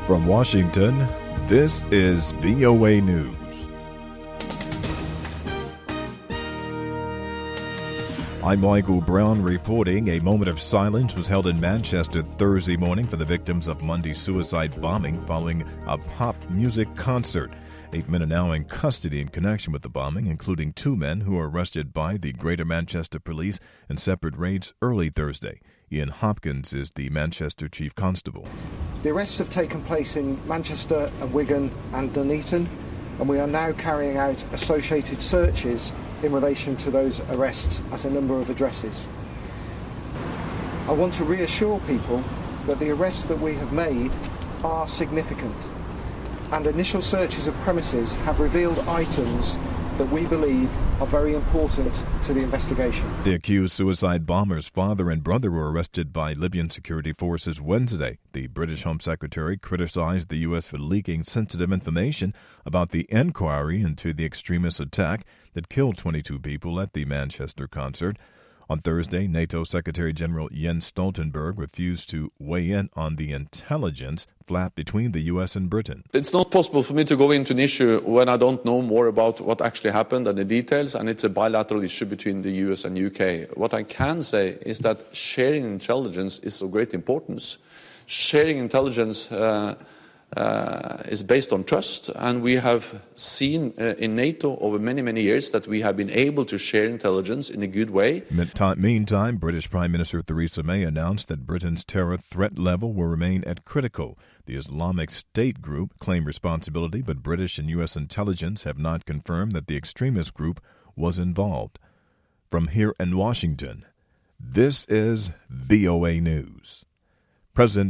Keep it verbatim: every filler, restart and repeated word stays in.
From Washington, this is V O A News. I'm Michael Brown reporting. A moment of silence was held in Manchester Thursday morning for the victims of Monday's suicide bombing following a pop music concert. Eight men are now in custody in connection with the bombing, including two men who were arrested by the Greater Manchester Police in separate raids early Thursday. Ian Hopkins is the Manchester Chief Constable. The arrests have taken place in Manchester and Wigan and Nuneaton, and we are now carrying out associated searches in relation to those arrests at a number of addresses. I want to reassure people that the arrests that we have made are significant, and initial searches of premises have revealed items that we believe are very important to the investigation. The accused suicide bomber's father and brother were arrested by Libyan security forces Wednesday. The British Home Secretary criticized the U S for leaking sensitive information about the inquiry into the extremist attack that killed twenty-two people at the Manchester concert. On Thursday, NATO Secretary General Jens Stoltenberg refused to weigh in on the intelligence flap between the U S and Britain. It's not possible for me to go into an issue when I don't know more about what actually happened and the details, and it's a bilateral issue between the U S and U K. What I can say is that sharing intelligence is of great importance. Sharing intelligence uh, Uh, is based on trust, and we have seen uh, in NATO over many, many years that we have been able to share intelligence in a good way. Meantime, British Prime Minister Theresa May announced that Britain's terror threat level will remain at critical. The Islamic State group claimed responsibility, but British and U S intelligence have not confirmed that the extremist group was involved. From here in Washington, this is V O A News. President